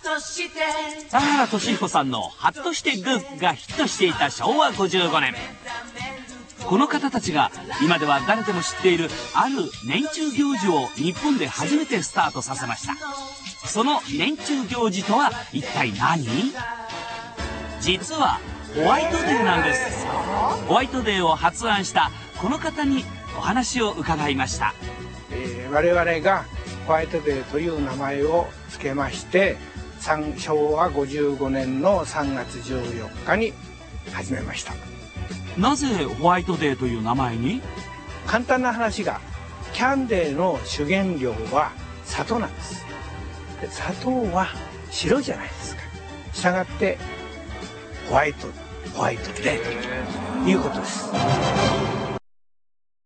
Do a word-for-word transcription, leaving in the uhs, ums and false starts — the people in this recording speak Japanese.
田原俊彦さんの「ハッとしてグー」がヒットしていたしょうわごじゅうごねん、この方たちが今では誰でも知っているある年中行事を日本で初めてスタートさせました。その年中行事とは一体何？実はホワイトデーなんです。ホワイトデーを発案したこの方にお話を伺いました。 えー、我々がホワイトデーという名前を付けまして、しょうわごじゅうごねんのさんがつじゅうよっかに始めました。 なぜホワイトデーという名前に？ 簡単な話が、キャンデーの主原料は砂糖なんです。で、砂糖は白いじゃないですか。したがってホワイトホワイトデーということです。